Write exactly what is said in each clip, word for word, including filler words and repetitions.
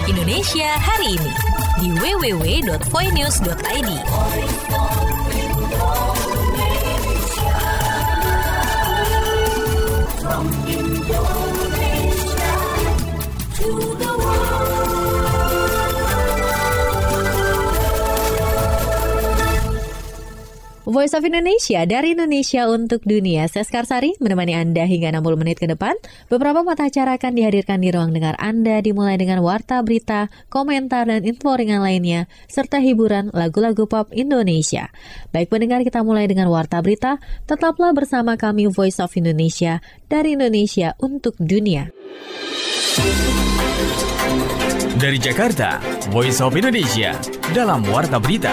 Indonesia hari ini di w w w dot voinews dot i d. From Indonesia to the world. Voice of Indonesia dari Indonesia untuk dunia. Saya Skarsari menemani Anda hingga enam puluh menit ke depan. Beberapa mata acara akan dihadirkan di ruang dengar Anda, dimulai dengan warta berita, komentar, dan info ringan lainnya, serta hiburan lagu-lagu pop Indonesia. Baik pendengar, kita mulai dengan warta berita. Tetaplah bersama kami Voice of Indonesia dari Indonesia untuk dunia. Dari Jakarta, Voice of Indonesia dalam warta berita.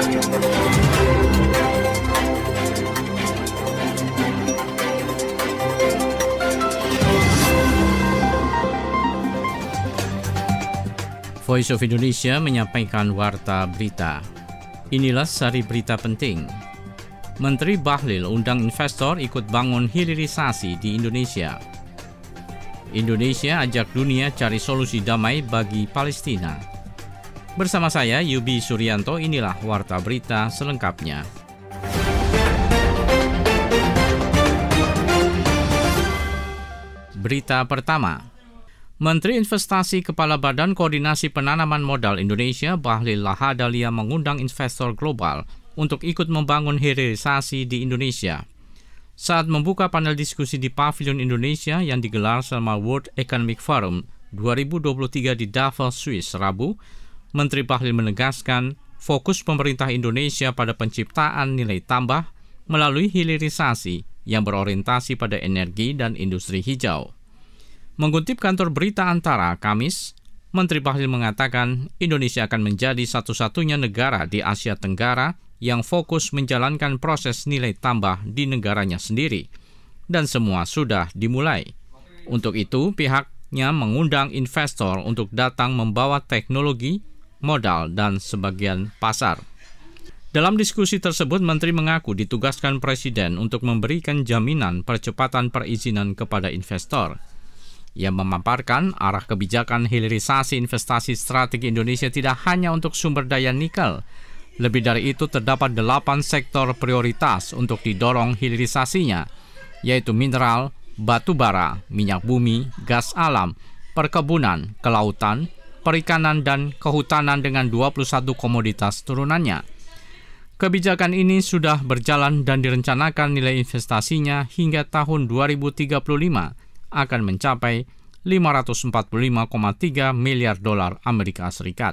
Voice of Indonesia menyampaikan warta berita. Inilah sari berita penting. Menteri Bahlil undang investor ikut bangun hilirisasi di Indonesia. Indonesia ajak dunia cari solusi damai bagi Palestina. Bersama saya, Yubi Suryanto, inilah warta berita selengkapnya. Berita pertama. Menteri Investasi Kepala Badan Koordinasi Penanaman Modal Indonesia, Bahlil Lahadalia, mengundang investor global untuk ikut membangun hilirisasi di Indonesia. Saat membuka panel diskusi di Pavilion Indonesia yang digelar selama World Economic Forum dua ribu dua puluh tiga di Davos, Swiss, Rabu, Menteri Bahlil menegaskan fokus pemerintah Indonesia pada penciptaan nilai tambah melalui hilirisasi yang berorientasi pada energi dan industri hijau. Mengutip kantor berita Antara, Kamis, Menteri Bahlil mengatakan Indonesia akan menjadi satu-satunya negara di Asia Tenggara yang fokus menjalankan proses nilai tambah di negaranya sendiri, dan semua sudah dimulai. Untuk itu, pihaknya mengundang investor untuk datang membawa teknologi, modal, dan sebagian pasar. Dalam diskusi tersebut, Menteri mengaku ditugaskan Presiden untuk memberikan jaminan percepatan perizinan kepada investor. Ia memaparkan arah kebijakan hilirisasi investasi strategi Indonesia tidak hanya untuk sumber daya nikel. Lebih dari itu, terdapat delapan sektor prioritas untuk didorong hilirisasinya, yaitu mineral, batu bara, minyak bumi, gas alam, perkebunan, kelautan, perikanan, dan kehutanan dengan dua puluh satu komoditas turunannya. Kebijakan ini sudah berjalan dan direncanakan nilai investasinya hingga tahun dua ribu tiga puluh lima akan mencapai lima ratus empat puluh lima koma tiga miliar dolar Amerika Serikat.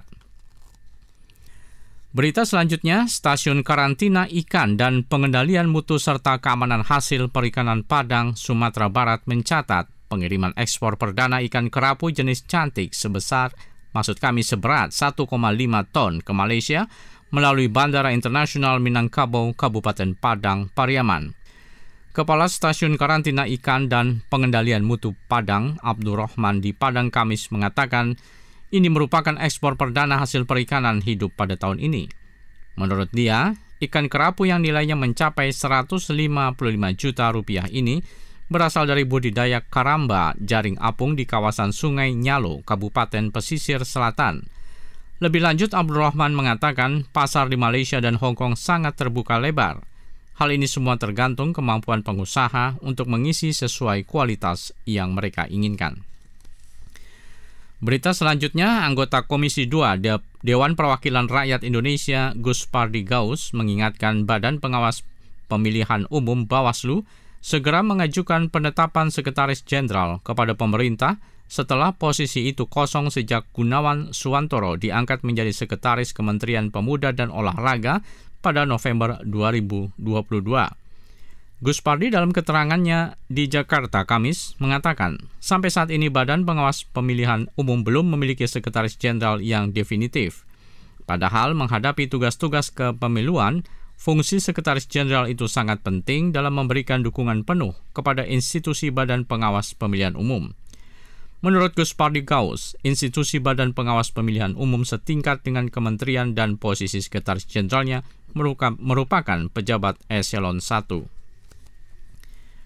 Berita selanjutnya, Stasiun Karantina Ikan dan Pengendalian Mutu serta Keamanan Hasil Perikanan Padang, Sumatera Barat mencatat pengiriman ekspor perdana ikan kerapu jenis cantik sebesar, maksud kami seberat satu koma lima ton ke Malaysia melalui Bandara Internasional Minangkabau, Kabupaten Padang, Pariaman. Kepala Stasiun Karantina Ikan dan Pengendalian Mutu Padang, Abdurrahman di Padang, Kamis mengatakan ini merupakan ekspor perdana hasil perikanan hidup pada tahun ini. Menurut dia, ikan kerapu yang nilainya mencapai seratus lima puluh lima juta rupiah ini berasal dari budidaya karamba jaring apung di kawasan Sungai Nyalo, Kabupaten Pesisir Selatan. Lebih lanjut, Abdurrahman mengatakan pasar di Malaysia dan Hong Kong sangat terbuka lebar. Hal ini semua tergantung kemampuan pengusaha untuk mengisi sesuai kualitas yang mereka inginkan. Berita selanjutnya, anggota Komisi dua De- Dewan Perwakilan Rakyat Indonesia Gus Pardi Gaus mengingatkan Badan Pengawas Pemilihan Umum Bawaslu segera mengajukan penetapan Sekretaris Jenderal kepada pemerintah setelah posisi itu kosong sejak Gunawan Suwantoro diangkat menjadi Sekretaris Kementerian Pemuda dan Olahraga pada November dua ribu dua puluh dua. Gus Pardi dalam keterangannya di Jakarta, Kamis, mengatakan sampai saat ini Badan Pengawas Pemilihan Umum belum memiliki Sekretaris Jenderal yang definitif. Padahal menghadapi tugas-tugas kepemiluan, fungsi Sekretaris Jenderal itu sangat penting dalam memberikan dukungan penuh kepada institusi Badan Pengawas Pemilihan Umum. Menurut Gus Pardi Gaus, institusi Badan Pengawas Pemilihan Umum setingkat dengan kementerian dan posisi Sekretaris Jenderalnya merupakan pejabat eselon satu.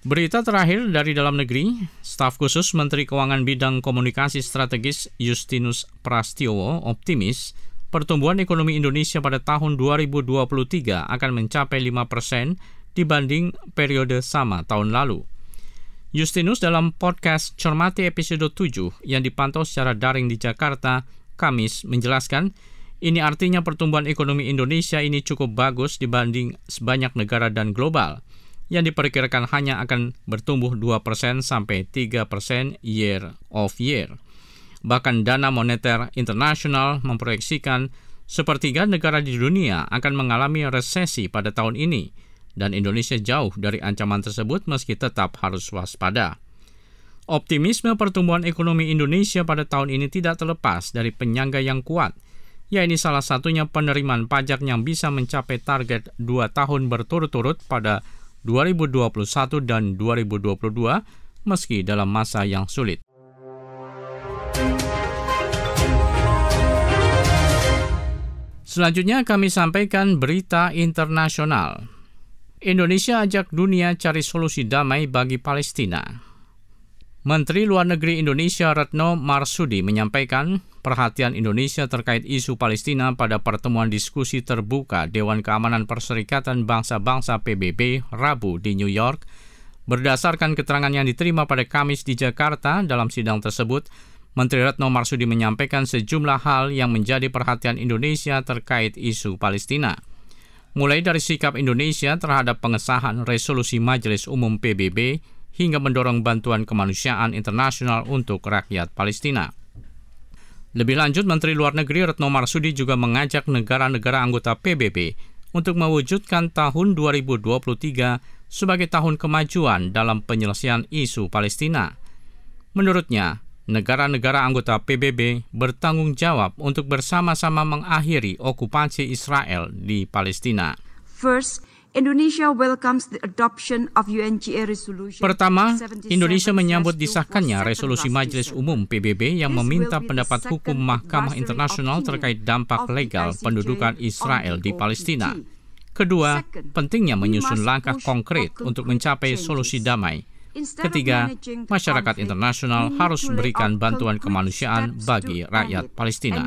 Berita terakhir dari dalam negeri, staf khusus Menteri Keuangan Bidang Komunikasi Strategis Justinus Prasetyo optimis pertumbuhan ekonomi Indonesia pada tahun dua ribu dua puluh tiga akan mencapai lima persen dibanding periode sama tahun lalu. Justinus dalam podcast Cermati episode tujuh yang dipantau secara daring di Jakarta, Kamis, menjelaskan ini artinya pertumbuhan ekonomi Indonesia ini cukup bagus dibanding sebanyak negara dan global, yang diperkirakan hanya akan bertumbuh dua persen sampai tiga persen year of year. Bahkan Dana Moneter Internasional memproyeksikan sepertiga negara di dunia akan mengalami resesi pada tahun ini, dan Indonesia jauh dari ancaman tersebut meski tetap harus waspada. Optimisme pertumbuhan ekonomi Indonesia pada tahun ini tidak terlepas dari penyangga yang kuat, yaitu salah satunya penerimaan pajak yang bisa mencapai target dua tahun berturut-turut pada dua ribu dua puluh satu dan dua ribu dua puluh dua meski dalam masa yang sulit. Selanjutnya kami sampaikan berita internasional. Indonesia ajak dunia cari solusi damai bagi Palestina. Menteri Luar Negeri Indonesia Retno Marsudi menyampaikan perhatian Indonesia terkait isu Palestina pada pertemuan diskusi terbuka Dewan Keamanan Perserikatan Bangsa-Bangsa P B B Rabu di New York. Berdasarkan keterangan yang diterima pada Kamis di Jakarta, dalam sidang tersebut, Menteri Retno Marsudi menyampaikan sejumlah hal yang menjadi perhatian Indonesia terkait isu Palestina. Mulai dari sikap Indonesia terhadap pengesahan resolusi Majelis Umum P B B hingga mendorong bantuan kemanusiaan internasional untuk rakyat Palestina. Lebih lanjut, Menteri Luar Negeri Retno Marsudi juga mengajak negara-negara anggota P B B untuk mewujudkan tahun dua ribu dua puluh tiga sebagai tahun kemajuan dalam penyelesaian isu Palestina. Menurutnya, negara-negara anggota P B B bertanggung jawab untuk bersama-sama mengakhiri okupasi Israel di Palestina. First, Indonesia welcomes the adoption of U N G A resolution. Pertama, Indonesia menyambut disahkannya resolusi Majelis Umum P B B yang meminta pendapat hukum Mahkamah Internasional terkait dampak legal pendudukan Israel di Palestina. Kedua, pentingnya menyusun langkah konkret untuk mencapai solusi damai. Ketiga, masyarakat internasional harus memberikan bantuan kemanusiaan bagi rakyat Palestina.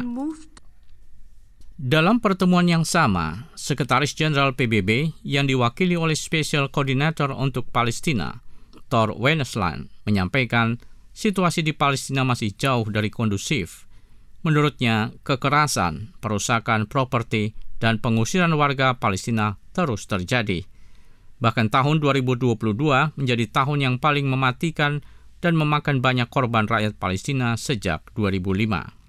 Dalam pertemuan yang sama, Sekretaris Jenderal P B B yang diwakili oleh Special Coordinator untuk Palestina, Tor Wennesland, menyampaikan situasi di Palestina masih jauh dari kondusif. Menurutnya, kekerasan, perusakan properti, dan pengusiran warga Palestina terus terjadi. Bahkan tahun dua ribu dua puluh dua menjadi tahun yang paling mematikan dan memakan banyak korban rakyat Palestina sejak dua ribu lima.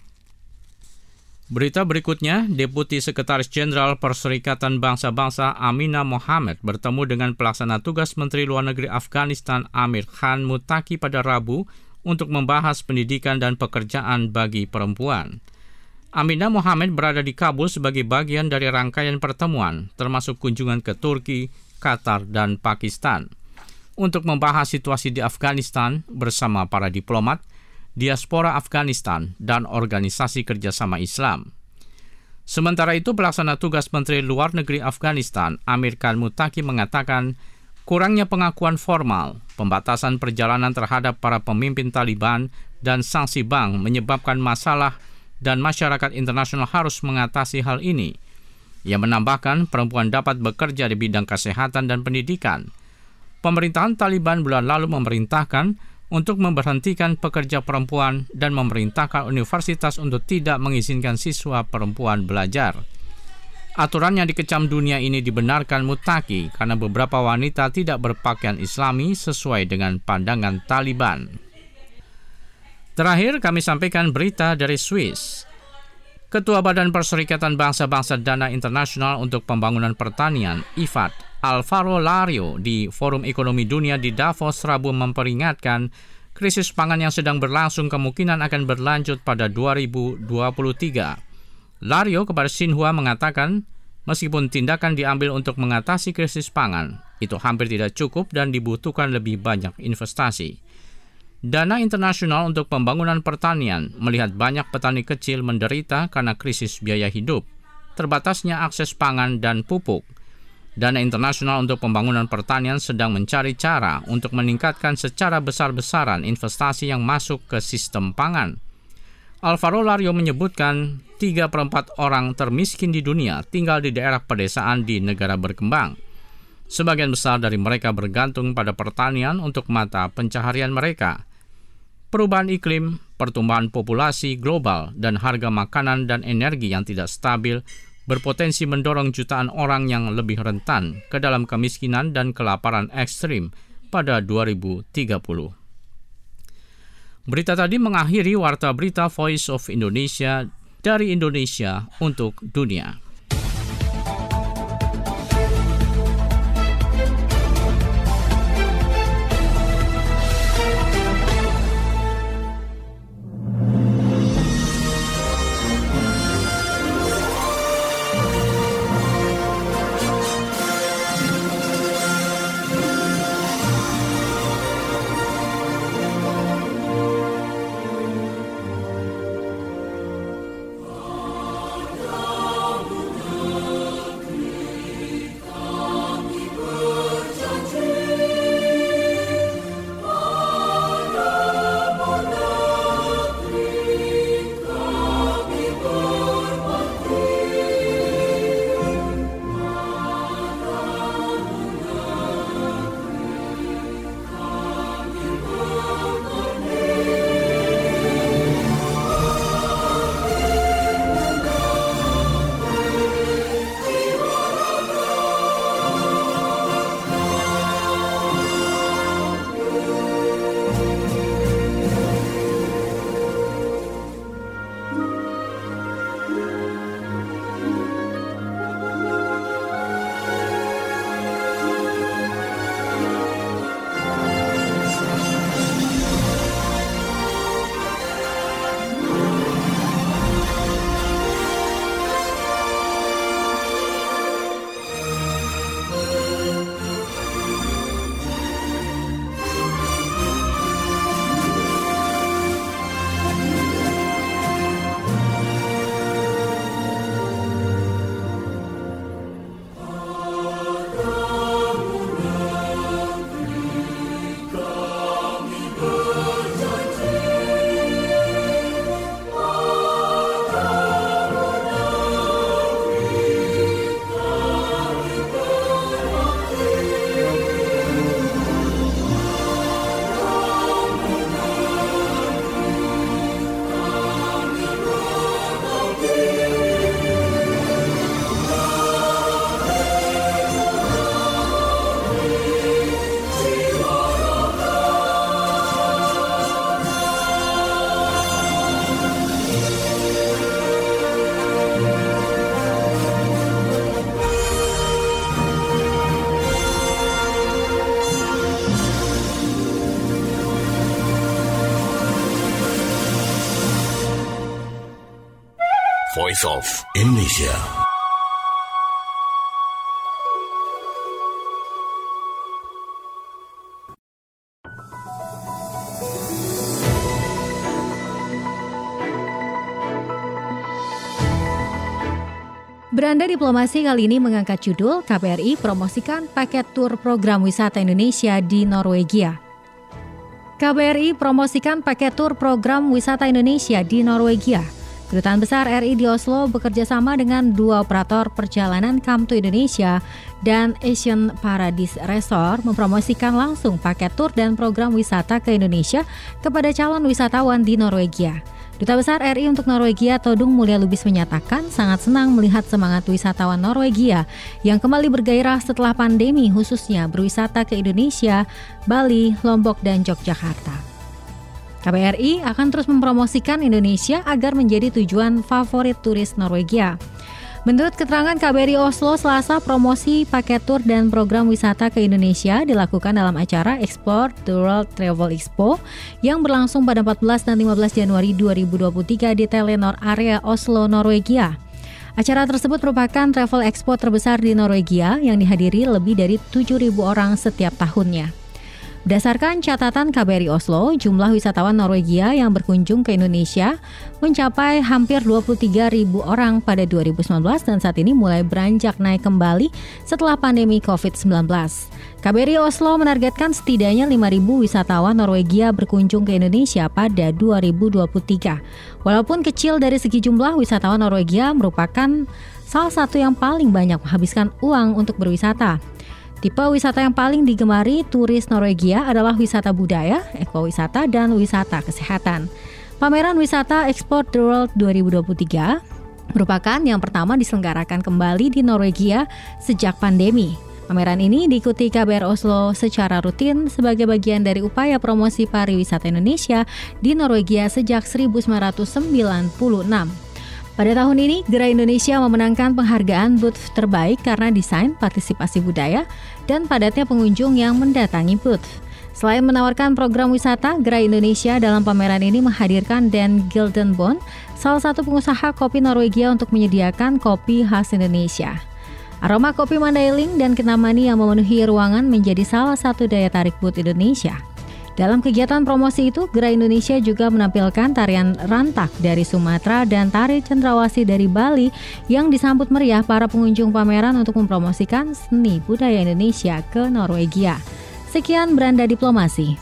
Berita berikutnya, Deputi Sekretaris Jenderal Perserikatan Bangsa-Bangsa Aminah Mohammed bertemu dengan pelaksana tugas Menteri Luar Negeri Afghanistan Amir Khan Muttaqi pada Rabu untuk membahas pendidikan dan pekerjaan bagi perempuan. Aminah Mohammed berada di Kabul sebagai bagian dari rangkaian pertemuan, termasuk kunjungan ke Turki, Qatar, dan Pakistan, untuk membahas situasi di Afghanistan bersama para diplomat, diaspora Afghanistan, dan organisasi kerjasama Islam. Sementara itu, pelaksana tugas Menteri Luar Negeri Afghanistan, Amir Khan Muttaqi, mengatakan kurangnya pengakuan formal, pembatasan perjalanan terhadap para pemimpin Taliban, dan sanksi bank menyebabkan masalah dan masyarakat internasional harus mengatasi hal ini. Ia menambahkan perempuan dapat bekerja di bidang kesehatan dan pendidikan. Pemerintahan Taliban bulan lalu memerintahkan untuk memberhentikan pekerja perempuan dan memerintahkan universitas untuk tidak mengizinkan siswa perempuan belajar. Aturan yang dikecam dunia ini dibenarkan Muttaqi karena beberapa wanita tidak berpakaian Islami sesuai dengan pandangan Taliban. Terakhir, kami sampaikan berita dari Swiss. Ketua Badan Perserikatan Bangsa-Bangsa Dana Internasional untuk Pembangunan Pertanian, I F A D, Alvaro Lario, di Forum Ekonomi Dunia di Davos Rabu memperingatkan krisis pangan yang sedang berlangsung kemungkinan akan berlanjut pada dua ribu dua puluh tiga. Lario kepada Xinhua mengatakan, meskipun tindakan diambil untuk mengatasi krisis pangan, itu hampir tidak cukup dan dibutuhkan lebih banyak investasi. Dana Internasional untuk Pembangunan Pertanian melihat banyak petani kecil menderita karena krisis biaya hidup, terbatasnya akses pangan dan pupuk. Dana internasional untuk pembangunan pertanian sedang mencari cara untuk meningkatkan secara besar-besaran investasi yang masuk ke sistem pangan. Alvaro Lario menyebutkan tiga per empat orang termiskin di dunia tinggal di daerah pedesaan di negara berkembang. Sebagian besar dari mereka bergantung pada pertanian untuk mata pencaharian mereka. Perubahan iklim, pertumbuhan populasi global, dan harga makanan dan energi yang tidak stabil berpotensi mendorong jutaan orang yang lebih rentan ke dalam kemiskinan dan kelaparan ekstrim pada dua ribu tiga puluh. Berita tadi mengakhiri Warta Berita Voice of Indonesia dari Indonesia untuk dunia. Voice of Indonesia. Beranda Diplomasi kali ini mengangkat judul K B R I promosikan paket tur program wisata Indonesia di Norwegia. K B R I promosikan paket tur program wisata Indonesia di Norwegia. Kedutaan Besar R I di Oslo bekerja sama dengan dua operator perjalanan Come to Indonesia dan Asian Paradise Resort mempromosikan langsung paket tur dan program wisata ke Indonesia kepada calon wisatawan di Norwegia. Duta Besar R I untuk Norwegia Todung Mulya Lubis menyatakan sangat senang melihat semangat wisatawan Norwegia yang kembali bergairah setelah pandemi, khususnya berwisata ke Indonesia, Bali, Lombok, dan Yogyakarta. K B R I akan terus mempromosikan Indonesia agar menjadi tujuan favorit turis Norwegia. Menurut keterangan K B R I Oslo Selasa, promosi paket tur dan program wisata ke Indonesia dilakukan dalam acara Explore the World Travel Expo yang berlangsung pada empat belas dan lima belas Januari dua ribu dua puluh tiga di Telenor Area Oslo, Norwegia. Acara tersebut merupakan travel expo terbesar di Norwegia yang dihadiri lebih dari tujuh ribu orang setiap tahunnya. Berdasarkan catatan K B R I Oslo, jumlah wisatawan Norwegia yang berkunjung ke Indonesia mencapai hampir dua puluh tiga ribu orang pada dua ribu sembilan belas dan saat ini mulai beranjak naik kembali setelah pandemi covid sembilan belas. K B R I Oslo menargetkan setidaknya lima ribu wisatawan Norwegia berkunjung ke Indonesia pada dua ribu dua puluh tiga. Walaupun kecil dari segi jumlah, wisatawan Norwegia merupakan salah satu yang paling banyak menghabiskan uang untuk berwisata. Tipe wisata yang paling digemari turis Norwegia adalah wisata budaya, ekowisata, dan wisata kesehatan. Pameran wisata Export the World dua ribu dua puluh tiga merupakan yang pertama diselenggarakan kembali di Norwegia sejak pandemi. Pameran ini diikuti K B R Oslo secara rutin sebagai bagian dari upaya promosi pariwisata Indonesia di Norwegia sejak seribu sembilan ratus sembilan puluh enam. Pada tahun ini, Gerai Indonesia memenangkan penghargaan booth terbaik karena desain, partisipasi budaya, dan padatnya pengunjung yang mendatangi booth. Selain menawarkan program wisata, Gerai Indonesia dalam pameran ini menghadirkan Dan Gildenbond, salah satu pengusaha kopi Norwegia untuk menyediakan kopi khas Indonesia. Aroma kopi Mandailing dan Kintamani yang memenuhi ruangan menjadi salah satu daya tarik booth Indonesia. Dalam kegiatan promosi itu, Gerai Indonesia juga menampilkan tarian rantak dari Sumatera dan tari cendrawasih dari Bali yang disambut meriah para pengunjung pameran untuk mempromosikan seni budaya Indonesia ke Norwegia. Sekian Beranda Diplomasi.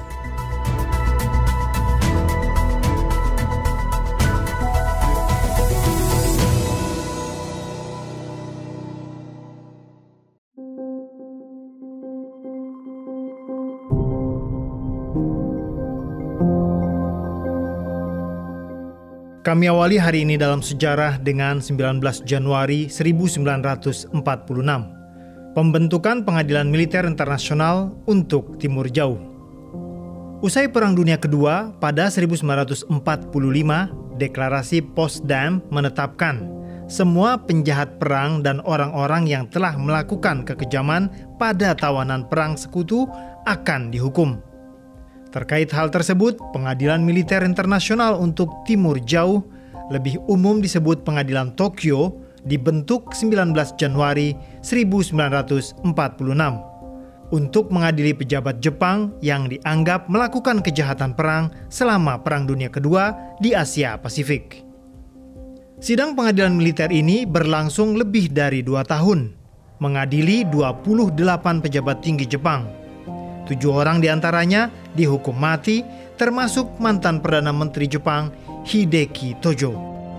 Kami awali hari ini dalam sejarah dengan sembilan belas Januari seribu sembilan ratus empat puluh enam. Pembentukan Pengadilan Militer Internasional untuk Timur Jauh. Usai Perang Dunia Kedua, pada seribu sembilan ratus empat puluh lima, Deklarasi Potsdam menetapkan semua penjahat perang dan orang-orang yang telah melakukan kekejaman pada tawanan perang sekutu akan dihukum. Terkait hal tersebut, Pengadilan Militer Internasional untuk Timur Jauh, lebih umum disebut Pengadilan Tokyo, dibentuk sembilan belas Januari seribu sembilan ratus empat puluh enam untuk mengadili pejabat Jepang yang dianggap melakukan kejahatan perang selama Perang Dunia Kedua di Asia Pasifik. Sidang pengadilan militer ini berlangsung lebih dari dua tahun, mengadili dua puluh delapan pejabat tinggi Jepang. Tujuh orang diantaranya dihukum mati, termasuk mantan Perdana Menteri Jepang Hideki Tojo.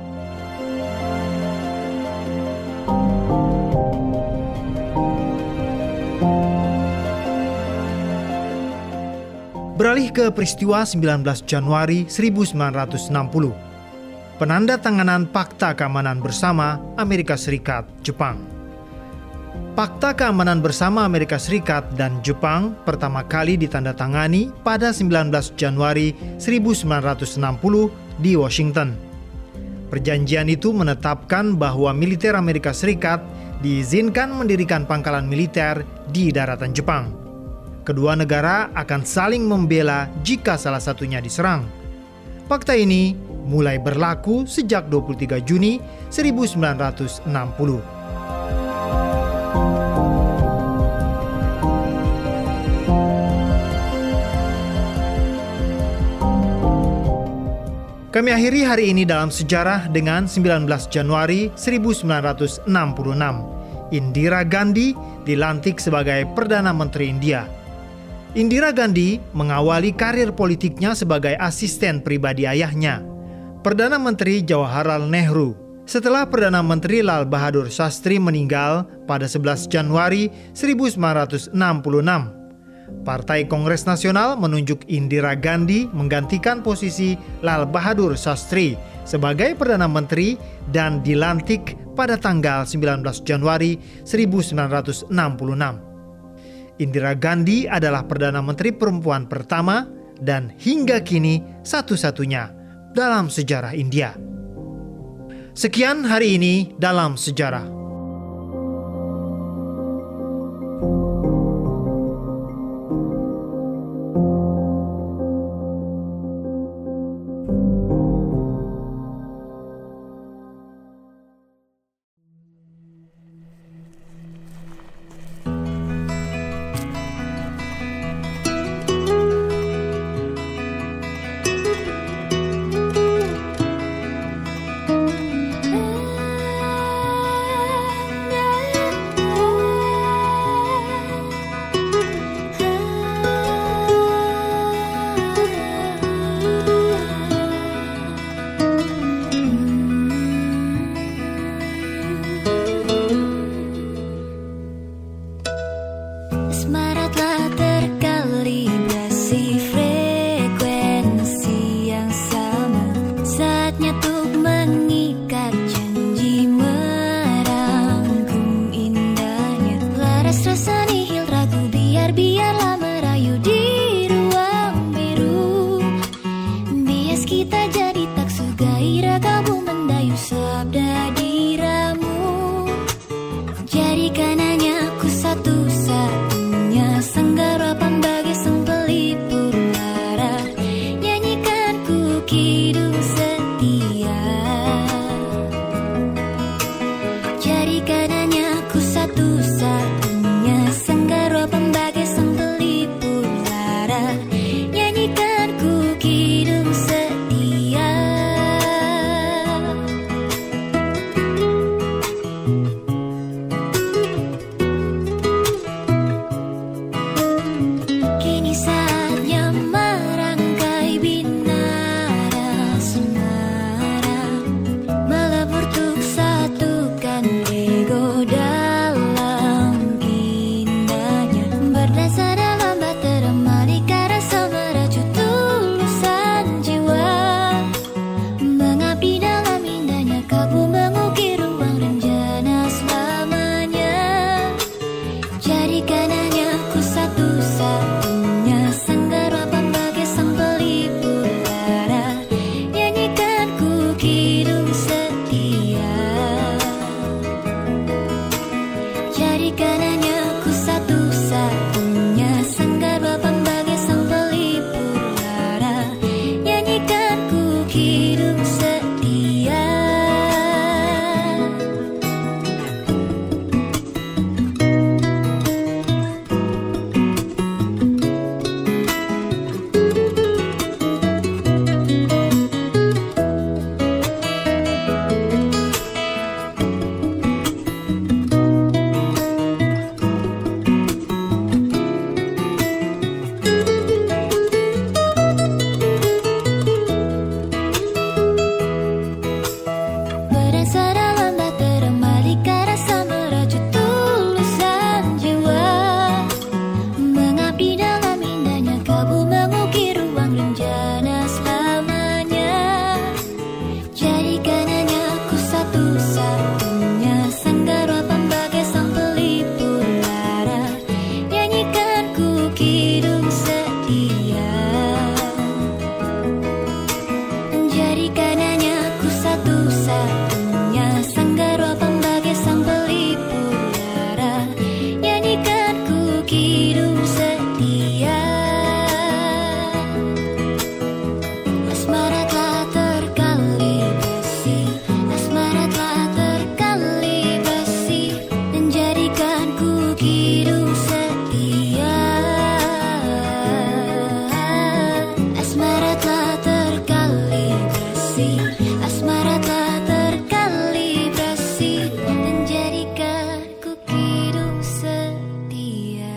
Beralih ke peristiwa sembilan belas Januari seribu sembilan ratus enam puluh. Penandatanganan Fakta Keamanan Bersama Amerika Serikat Jepang. Fakta Keamanan Bersama Amerika Serikat dan Jepang pertama kali ditandatangani pada sembilan belas Januari seribu sembilan ratus enam puluh di Washington. Perjanjian itu menetapkan bahwa militer Amerika Serikat diizinkan mendirikan pangkalan militer di daratan Jepang. Kedua negara akan saling membela jika salah satunya diserang. Fakta ini mulai berlaku sejak dua puluh tiga Juni seribu sembilan ratus enam puluh. Kami akhiri hari ini dalam sejarah dengan sembilan belas Januari seribu sembilan ratus enam puluh enam. Indira Gandhi dilantik sebagai Perdana Menteri India. Indira Gandhi mengawali karir politiknya sebagai asisten pribadi ayahnya, Perdana Menteri Jawaharlal Nehru. Setelah Perdana Menteri Lal Bahadur Shastri meninggal pada sebelas Januari seribu sembilan ratus enam puluh enam, Partai Kongres Nasional menunjuk Indira Gandhi menggantikan posisi Lal Bahadur Shastri sebagai Perdana Menteri dan dilantik pada tanggal sembilan belas Januari seribu sembilan ratus enam puluh enam. Indira Gandhi adalah Perdana Menteri perempuan pertama dan hingga kini satu-satunya dalam sejarah India. Sekian hari ini dalam sejarah. segera kabur mendayu sabda diramu. Jadikan hanya ku satu-satunya senggarapan bagi sang pelipur lara. Nyanyikan ku kidung setia. Jadikan hanya ku satu-satunya senggarapan bagi sang pelipur lara. Nyanyikan ku kidung setia. Kini saatnya merangkai binara asmara, melebur untuk satukan ego dalam indahnya. Berdasar dalam bahtera malika rasa meraju tulusan jiwa, mengabdi dalam indahnya kabut mengukir ruang rencana selamanya. Jadikan hanya ku satu-satunya senggarapan bagi sang pelipur lara. Nyanyikan ku kidung setia. Jadikan hanya ku satu-satunya senggarapan bagi sang pelipur lara. Nyanyikan ku kidung setia. Berdasar dalam bahtera malika rasa meraju tulusan jiwa, mengabdi dalam indahnya kabut mengukir ruang rencana selamanya. Jadikan hanya ku satu-satunya senggarapan bagi sang pelipur lara. Nyanyikan ku kidung setia. Jadikan hanya ku satu-satunya senggarapan bagi sang pelipur lara. Nyanyikan ku kidung setia. Asmara telah terkalibrasi, asmara telah terkalibrasi, dan jadikan ku kidung setia. Asmara telah terkalibrasi, asmara telah terkalibrasi, dan jadikan ku kidung setia.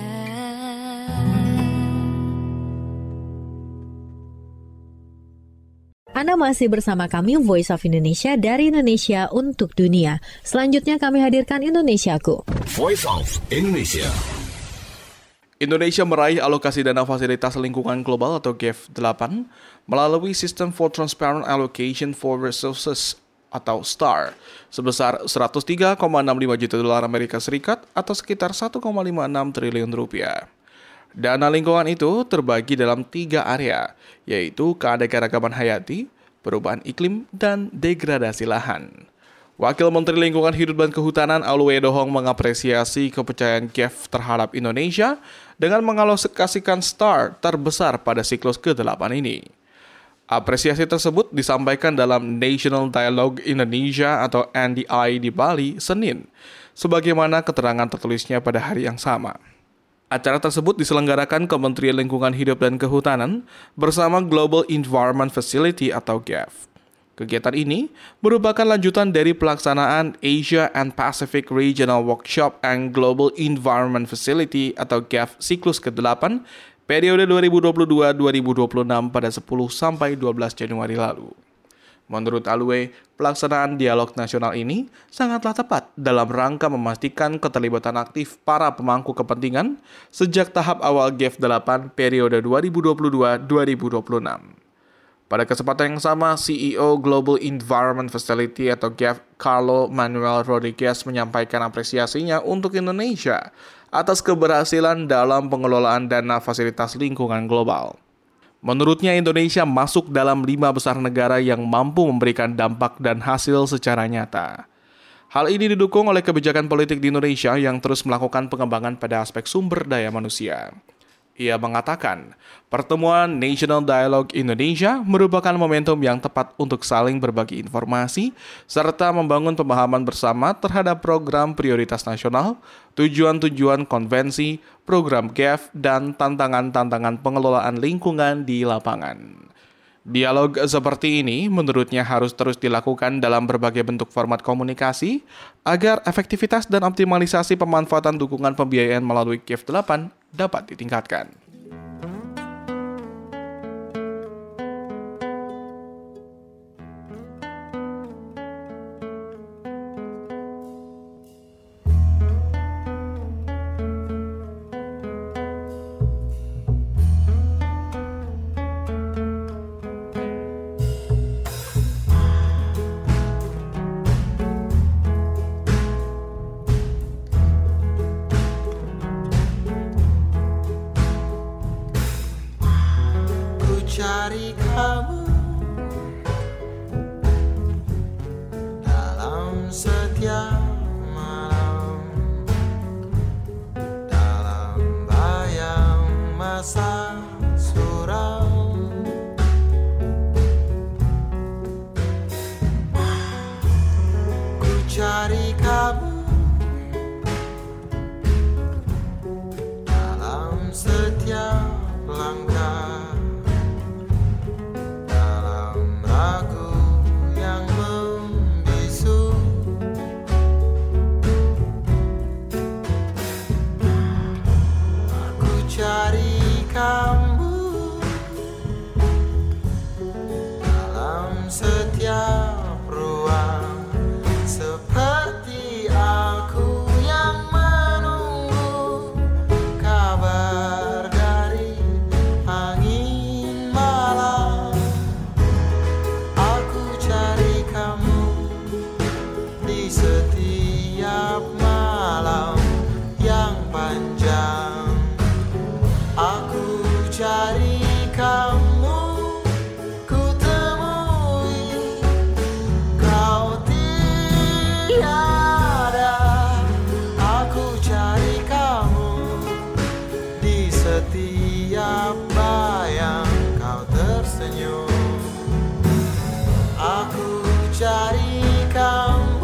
Anda masih bersama kami Voice of Indonesia dari Indonesia untuk dunia. Selanjutnya kami hadirkan Indonesiaku. Voice of Indonesia. Indonesia meraih alokasi dana fasilitas lingkungan global atau G E F delapan melalui System for Transparent Allocation for Resources atau STAR sebesar seratus tiga koma enam lima juta dolar Amerika Serikat atau sekitar satu koma lima enam triliun rupiah. Dana lingkungan itu terbagi dalam tiga area, yaitu keanekaragaman hayati, perubahan iklim, dan degradasi lahan. Wakil Menteri Lingkungan Hidup dan Kehutanan Alwe Dohong mengapresiasi kepercayaan G E F terhadap Indonesia dengan mengalokasikan STAR terbesar pada siklus ke delapan ini. Apresiasi tersebut disampaikan dalam National Dialogue Indonesia atau N D I di Bali, Senin, sebagaimana keterangan tertulisnya pada hari yang sama. Acara tersebut diselenggarakan Kementerian Lingkungan Hidup dan Kehutanan bersama Global Environment Facility atau G E F. Kegiatan ini merupakan lanjutan dari pelaksanaan Asia and Pacific Regional Workshop and Global Environment Facility atau G E F siklus ke delapan periode dua ribu dua puluh dua sampai dua ribu dua puluh enam pada sepuluh sampai dua belas Januari lalu. Menurut Alwe, pelaksanaan dialog nasional ini sangatlah tepat dalam rangka memastikan keterlibatan aktif para pemangku kepentingan sejak tahap awal G E F delapan periode dua ribu dua puluh dua sampai dua ribu dua puluh enam. Pada kesempatan yang sama, C E O Global Environment Facility atau G E F, Carlo Manuel Rodriguez menyampaikan apresiasinya untuk Indonesia atas keberhasilan dalam pengelolaan dana fasilitas lingkungan global. Menurutnya Indonesia masuk dalam lima besar negara yang mampu memberikan dampak dan hasil secara nyata. Hal ini didukung oleh kebijakan politik di Indonesia yang terus melakukan pengembangan pada aspek sumber daya manusia. Ia mengatakan, pertemuan National Dialogue Indonesia merupakan momentum yang tepat untuk saling berbagi informasi serta membangun pemahaman bersama terhadap program prioritas nasional, tujuan-tujuan konvensi, program G E F, dan tantangan-tantangan pengelolaan lingkungan di lapangan. Dialog seperti ini menurutnya harus terus dilakukan dalam berbagai bentuk format komunikasi agar efektivitas dan optimalisasi pemanfaatan dukungan pembiayaan melalui G E F delapan dapat ditingkatkan. Cari kamu dalam setiap malam, dalam bayang masa suram. Ku cari kamu dalam setiap langkah, cari kamu dalam setiap ruang, seperti aku yang menunggu kabar dari angin malam. Aku cari kamu di setiap malam yang panjang. Aku cari kamu, ku temui kau tiada. Aku cari kamu di setiap bayang kau tersenyum. Aku cari kamu,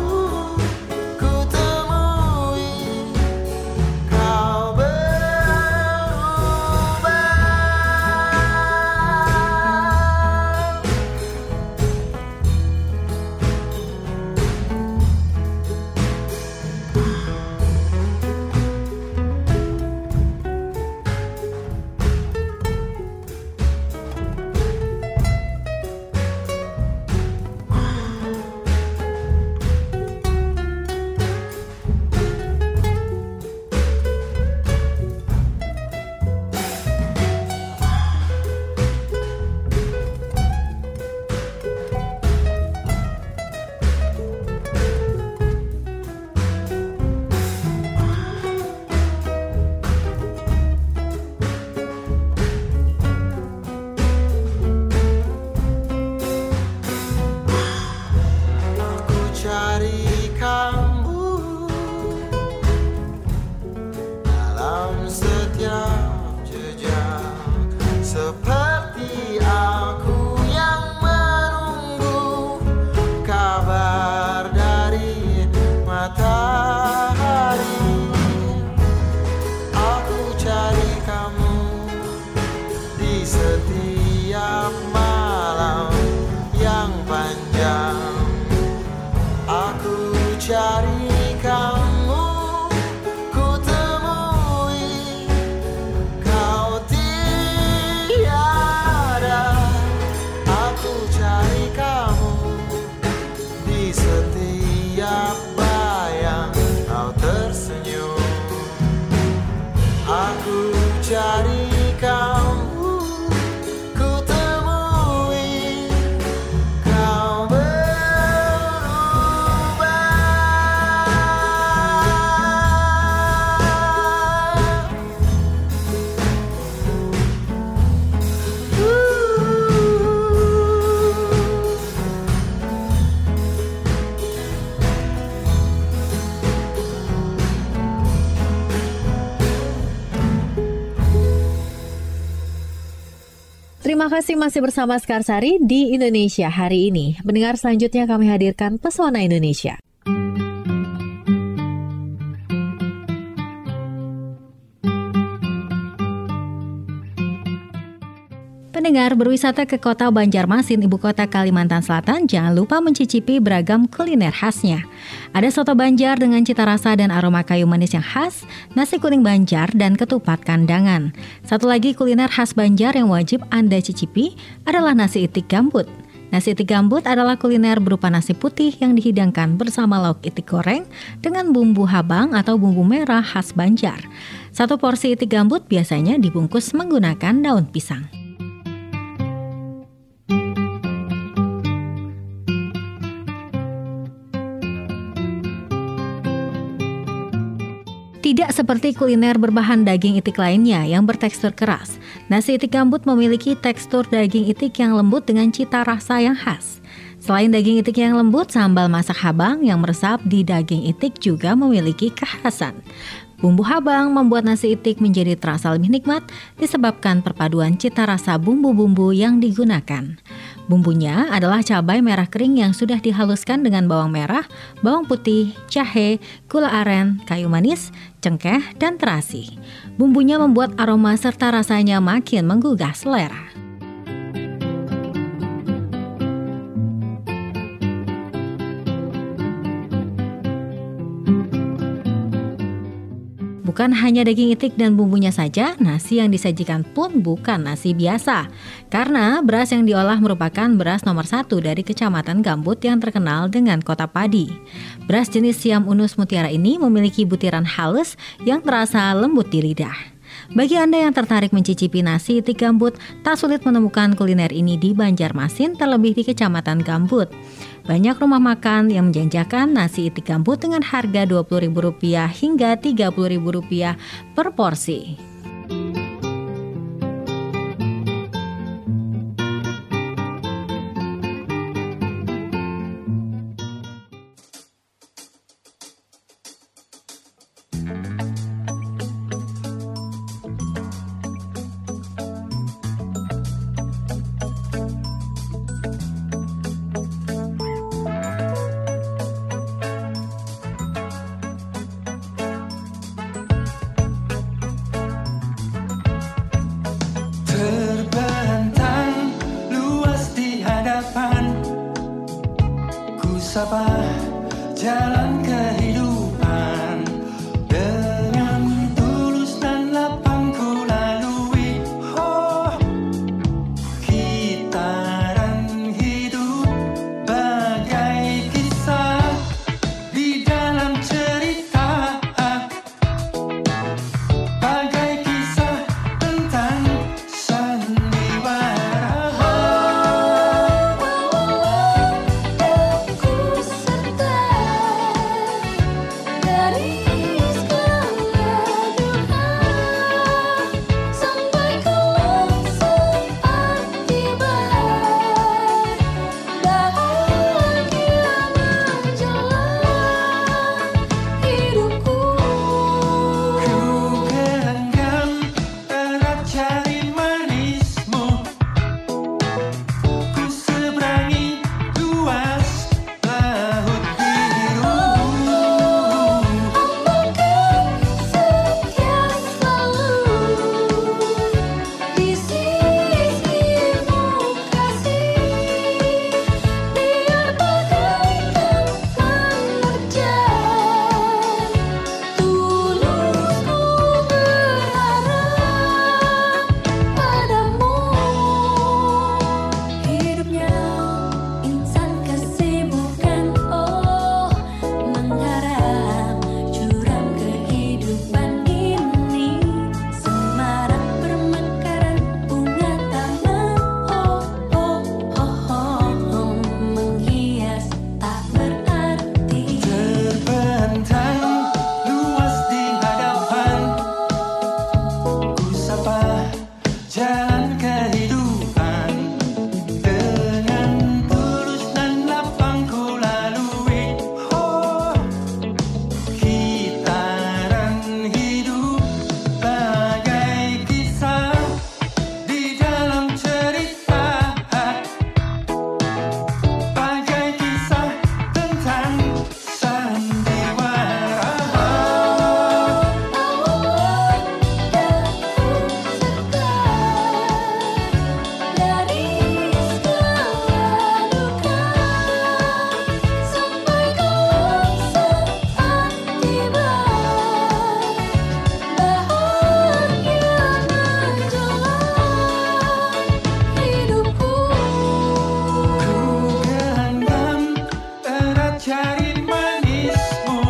Terima kasih masih bersama Sekarsari di Indonesia hari ini. Pendengar, selanjutnya kami hadirkan Pesona Indonesia. Pendengar, berwisata ke kota Banjarmasin, ibu kota Kalimantan Selatan, jangan lupa mencicipi beragam kuliner khasnya. Ada soto Banjar dengan cita rasa dan aroma kayu manis yang khas, nasi kuning Banjar, dan ketupat kandangan. Satu lagi kuliner khas Banjar yang wajib Anda cicipi adalah nasi itik gambut. Nasi itik gambut adalah kuliner berupa nasi putih yang dihidangkan bersama lauk itik goreng dengan bumbu habang atau bumbu merah khas Banjar. Satu porsi itik gambut biasanya dibungkus menggunakan daun pisang. Tidak seperti kuliner berbahan daging itik lainnya yang bertekstur keras, nasi itik gambut memiliki tekstur daging itik yang lembut dengan cita rasa yang khas. Selain daging itik yang lembut, sambal masak habang yang meresap di daging itik juga memiliki kekhasan. Bumbu habang membuat nasi itik menjadi terasa lebih nikmat disebabkan perpaduan cita rasa bumbu-bumbu yang digunakan. Bumbunya adalah cabai merah kering yang sudah dihaluskan dengan bawang merah, bawang putih, jahe, gula aren, kayu manis, cengkeh, dan terasi. Bumbunya membuat aroma serta rasanya makin menggugah selera. Bukan hanya daging itik dan bumbunya saja, nasi yang disajikan pun bukan nasi biasa. Karena beras yang diolah merupakan beras nomor satu dari Kecamatan Gambut yang terkenal dengan kota padi. Beras jenis Siam Unus Mutiara ini memiliki butiran halus yang terasa lembut di lidah. Bagi Anda yang tertarik mencicipi nasi itik gambut, tak sulit menemukan kuliner ini di Banjarmasin, terlebih di Kecamatan Gambut. Banyak rumah makan yang menjanjakan nasi itik gambut dengan harga dua puluh ribu rupiah hingga tiga puluh ribu rupiah per porsi. Terbentang luas di hadapan ku sapa jalan kehidupan dengan tulus dan lapang ku lalui. Oh, gitaran hidup bagai kisah di dalam cerita, bagai kisah tentang Dari cari manismu.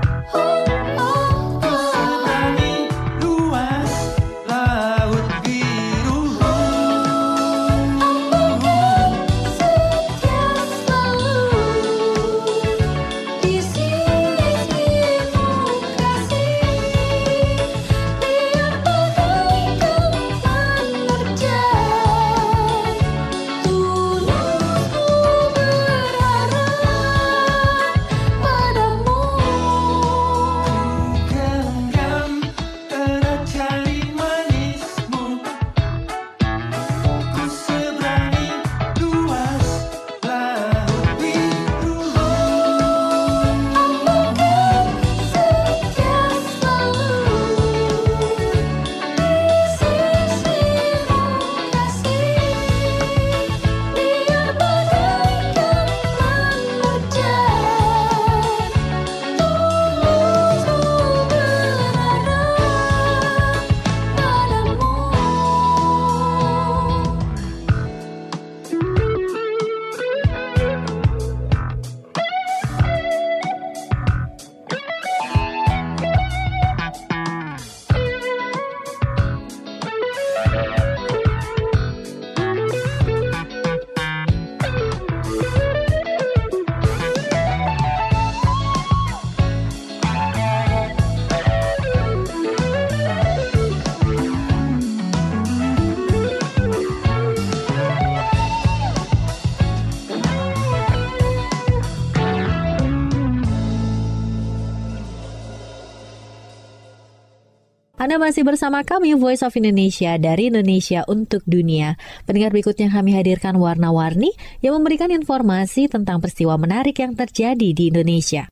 Seberangi luas laut biru. Di sisimu kasih, biar bagaikan menerjang. Tulus ku berharap padamu. Genggam erat jari manismu. Ku seberangi luas laut biru. Setia selalu di sisimu kasih, biar bagaikan menerjang. Tulus ku berharap Anda masih bersama kami Voice of Indonesia dari Indonesia untuk Dunia. Pendengar, berikutnya kami hadirkan warna-warni yang memberikan informasi tentang peristiwa menarik yang terjadi di Indonesia.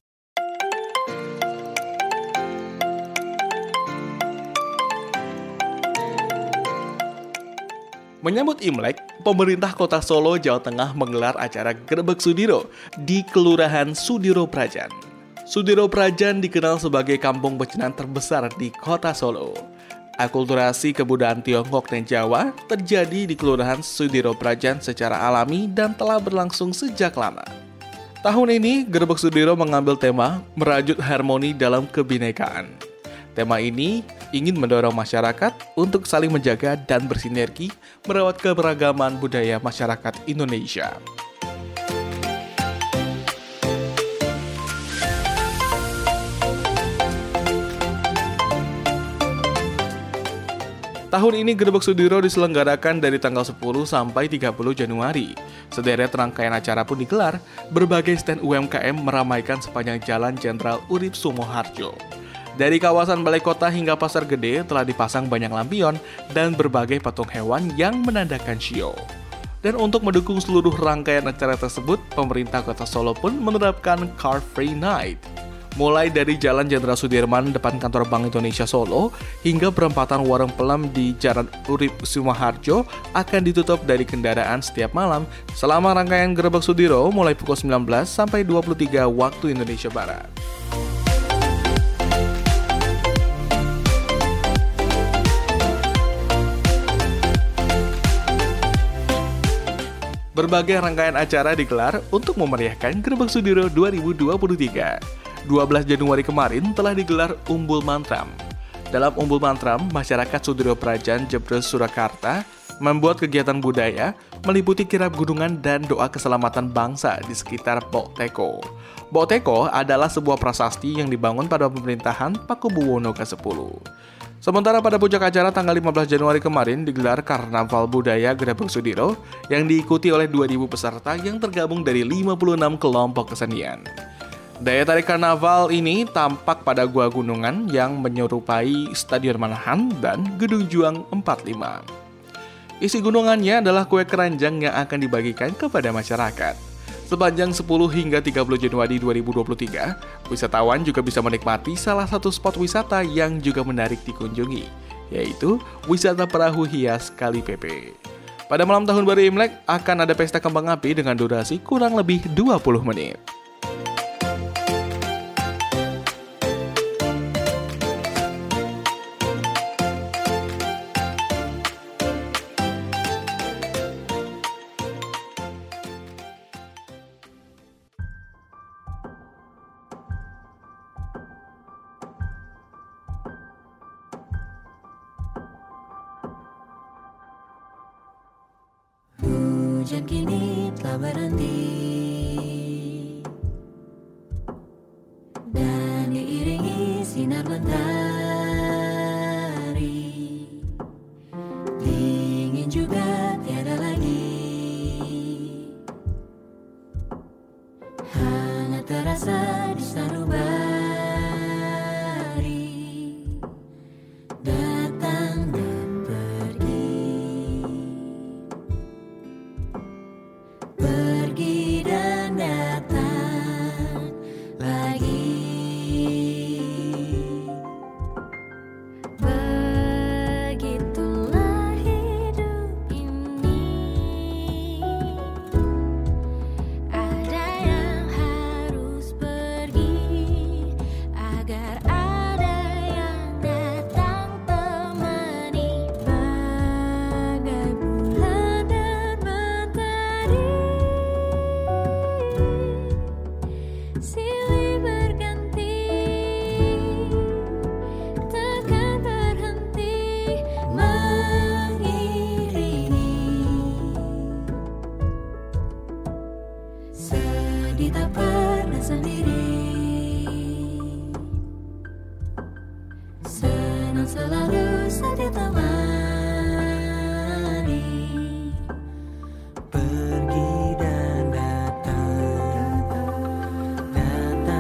Menyambut Imlek, pemerintah Kota Solo, Jawa Tengah menggelar acara Grebek Sudiro di Kelurahan Sudiro Prajan. Sudiro Prajan dikenal sebagai kampung pecinan terbesar di Kota Solo. Akulturasi kebudayaan Tiongkok dan Jawa terjadi di Kelurahan Sudiro Prajan secara alami dan telah berlangsung sejak lama. Tahun ini, Grebek Sudiro mengambil tema merajut harmoni dalam kebinekaan. Tema ini ingin mendorong masyarakat untuk saling menjaga dan bersinergi merawat keberagaman budaya masyarakat Indonesia. Tahun ini Grebek Sudiro diselenggarakan dari tanggal sepuluh sampai tiga puluh Januari. Sederet rangkaian acara pun digelar, berbagai stand U M K M meramaikan sepanjang Jalan Jenderal Urip Sumoharjo. Dari kawasan Balai Kota hingga Pasar Gede telah dipasang banyak lampion dan berbagai patung hewan yang menandakan shio. Dan untuk mendukung seluruh rangkaian acara tersebut, pemerintah Kota Solo pun menerapkan Car Free Night. Mulai dari Jalan Jenderal Sudirman depan kantor Bank Indonesia Solo hingga perempatan Warung Pelem di Jalan Urip Sumoharjo akan ditutup dari kendaraan setiap malam selama rangkaian Grebek Sudiro mulai pukul sembilan belas sampai dua puluh tiga waktu Indonesia Barat. Berbagai rangkaian acara digelar untuk memeriahkan Grebek Sudiro dua ribu dua puluh tiga. dua belas Januari kemarin telah digelar Umbul Mantram. Dalam Umbul Mantram, masyarakat Sudiro Prajan, Jebres, Surakarta membuat kegiatan budaya meliputi kirab gunungan dan doa keselamatan bangsa di sekitar Bok Teko. Bok Teko adalah sebuah prasasti yang dibangun pada pemerintahan Pakubuwono kesepuluh. Sementara pada puncak acara tanggal lima belas Januari kemarin digelar Karnaval Budaya Grebek Sudiro yang diikuti oleh dua ribu peserta yang tergabung dari lima puluh enam kelompok kesenian. Daya tarik karnaval ini tampak pada Gua Gunungan yang menyerupai Stadion Manahan dan Gedung Juang empat puluh lima. Isi gunungannya adalah kue keranjang yang akan dibagikan kepada masyarakat. Sepanjang sepuluh hingga tiga puluh Januari dua ribu dua puluh tiga, wisatawan juga bisa menikmati salah satu spot wisata yang juga menarik dikunjungi, yaitu wisata perahu hias Kali Pepe. Pada malam tahun baru Imlek akan ada pesta kembang api dengan durasi kurang lebih dua puluh menit. hujan kini telah berhenti, dan diiringi sinar mentari. Dingin juga tiada lagi, hangat terasa di sanubari. Datang dan pergi, pergi dan datang lagi. Begitulah hidup ini, ada yang harus pergi agar ada yang datang temani. Bagai bulan dan mentari, silih berganti, takkan berhenti mengiringi. Sedih tak pernah sendiri, senang selalu setia temani. Pergi dan datang, datang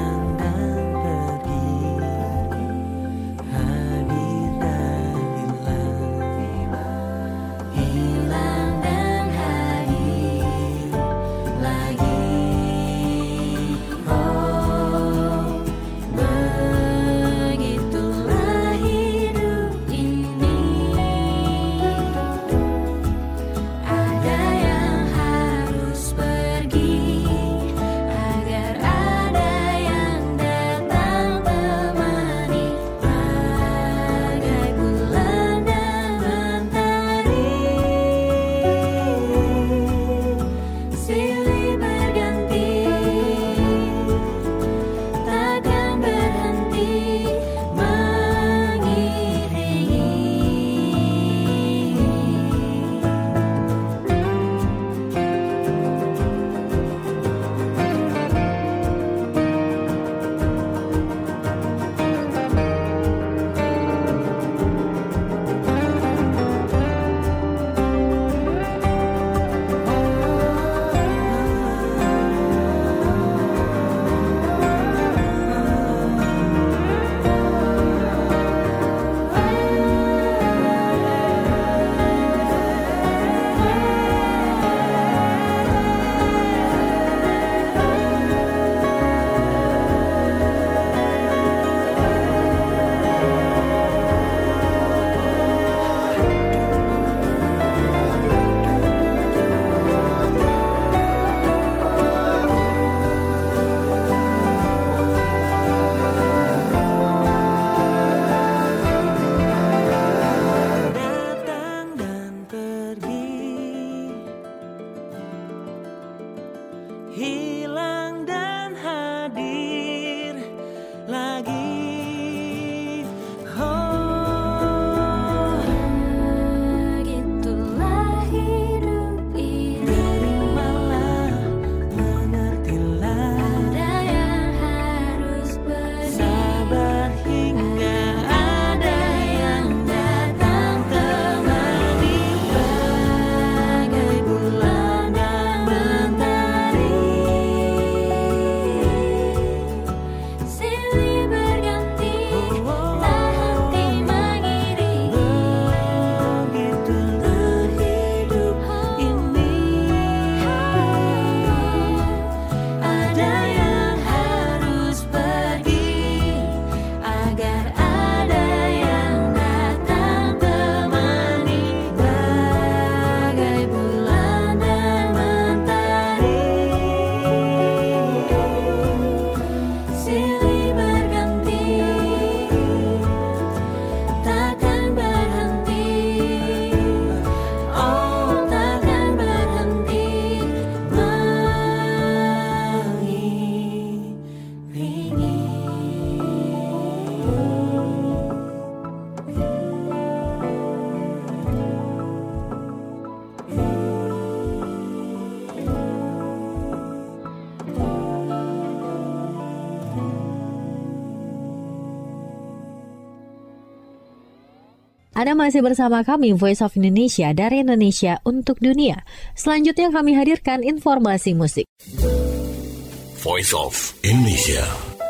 Anda masih bersama kami Voice of Indonesia dari Indonesia untuk Dunia. Selanjutnya kami hadirkan informasi musik. Voice of Indonesia.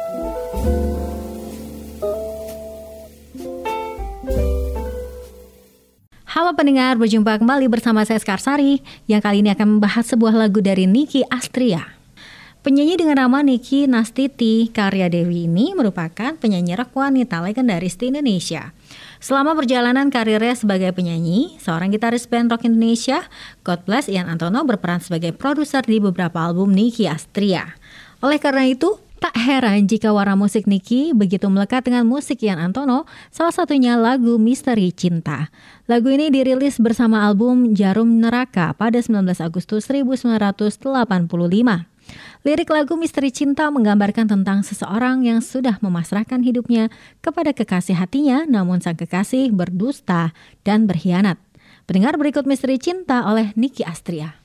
Halo pendengar, berjumpa kembali bersama saya Skarsari yang kali ini akan membahas sebuah lagu dari Nicky Astria. Penyanyi dengan nama Niki Nastiti Karya Dewi ini merupakan penyanyi rock wanita legendaris di Indonesia. Selama perjalanan karirnya sebagai penyanyi, seorang gitaris band rock Indonesia, God Bless Ian Antono berperan sebagai produser di beberapa album Nicky Astria. Oleh karena itu, tak heran jika warna musik Niki begitu melekat dengan musik Ian Antono, salah satunya lagu Misteri Cinta. Lagu ini dirilis bersama album Jarum Neraka pada sembilan belas Agustus seribu sembilan ratus delapan puluh lima. Lirik lagu Misteri Cinta menggambarkan tentang seseorang yang sudah memasrahkan hidupnya kepada kekasih hatinya, namun sang kekasih berdusta dan berkhianat. Pendengar, berikut Misteri Cinta oleh Nicky Astria.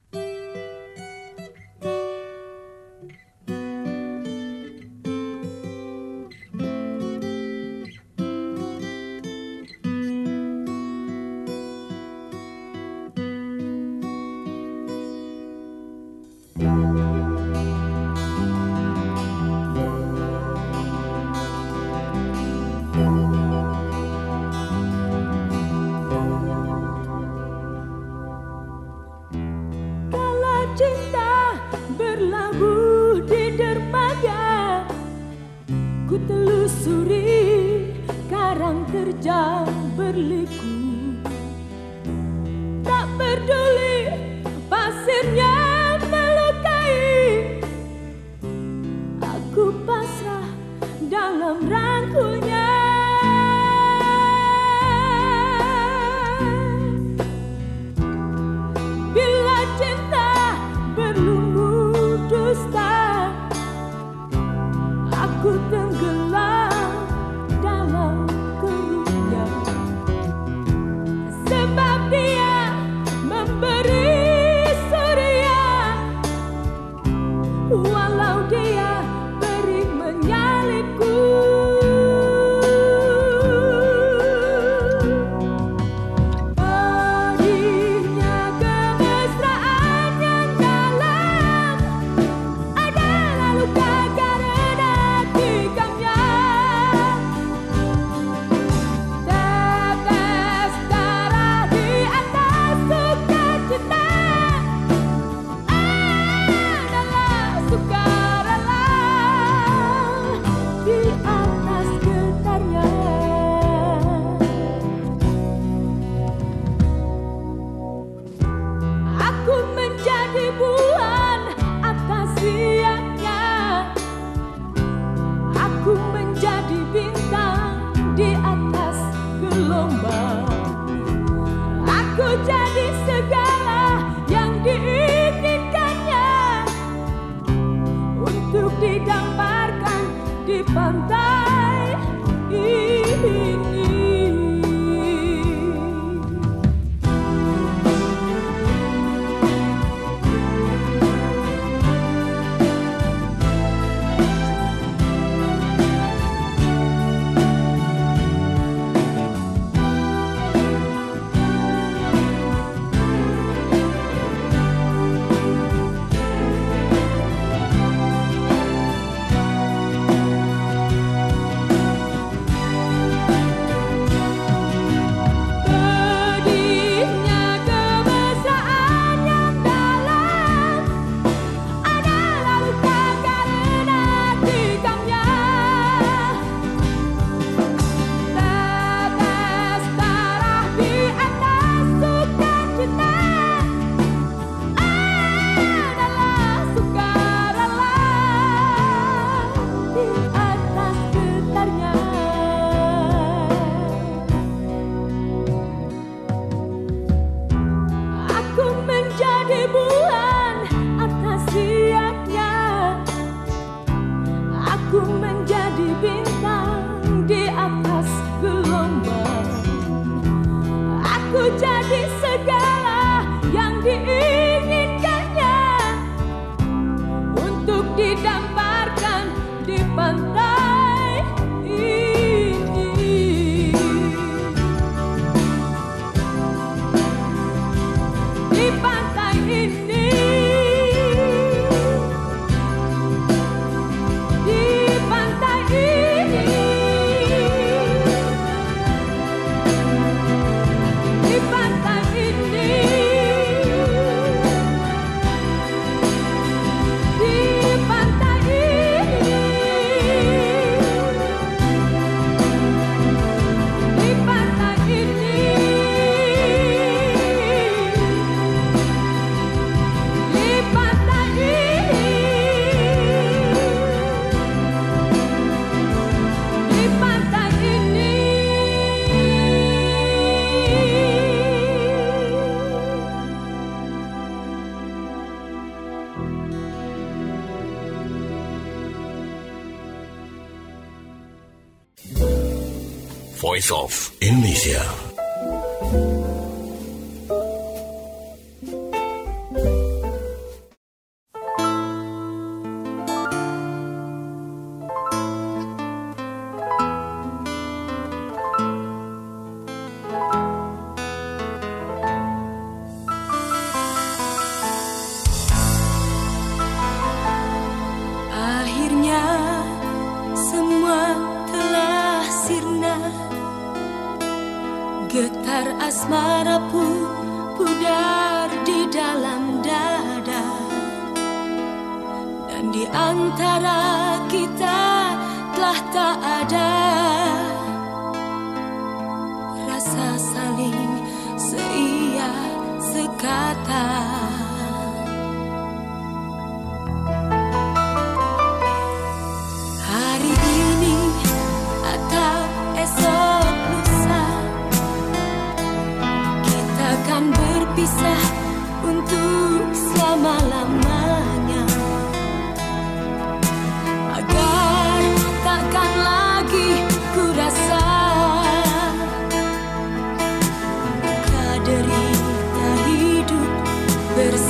Terjang berliku, tak peduli pasirnya melukai, aku pasrah dalam rangkulnya. Bila cinta berlumur dusta, aku tenggelam dalam sebab dia memberi surya, walau dia beri menyalipku. Pedihnya kemesraan yang dalam adalah luka karena tikamnya. Aku jadi segala yang diinginkannya, untuk didamparkan di pantai ini. Jadi segala yang diinginkannya, untuk didamparkan di pantai ini. Voice of Indonesia. Akhirnya semua telah sirna, getar asmara pun pudar di dalam dada, dan di antara kita telah tak ada rasa saling seia sekata. Hari ini atau esok lusa, kita akan berpisah untuk selama-lamanya, agar takkan lagi ku rasa duka derita hidup bersama.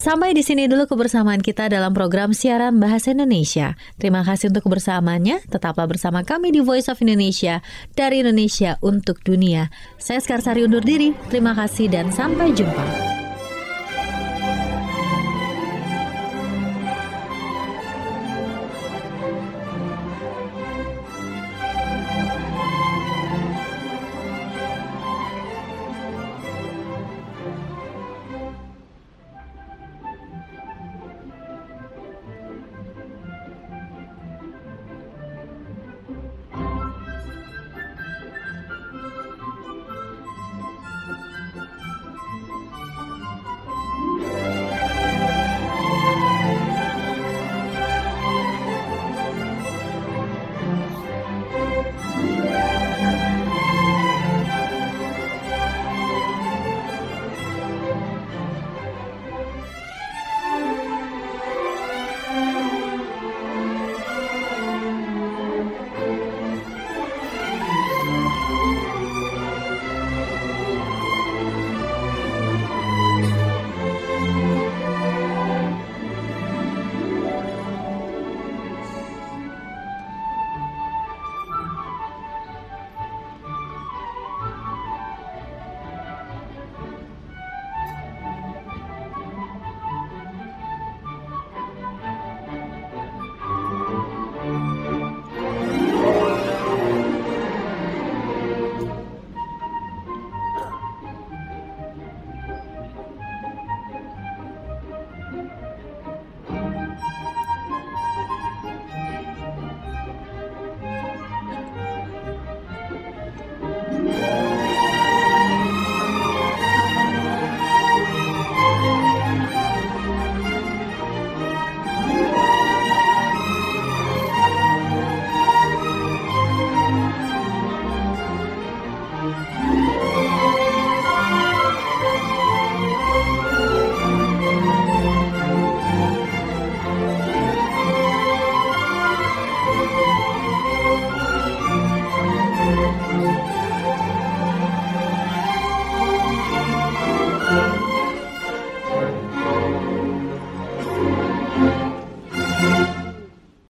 Sampai di sini dulu kebersamaan kita dalam program siaran Bahasa Indonesia. Terima kasih untuk kebersamaannya. Tetaplah bersama kami di Voice of Indonesia, dari Indonesia untuk dunia. Saya Skarsari undur diri. Terima kasih dan sampai jumpa.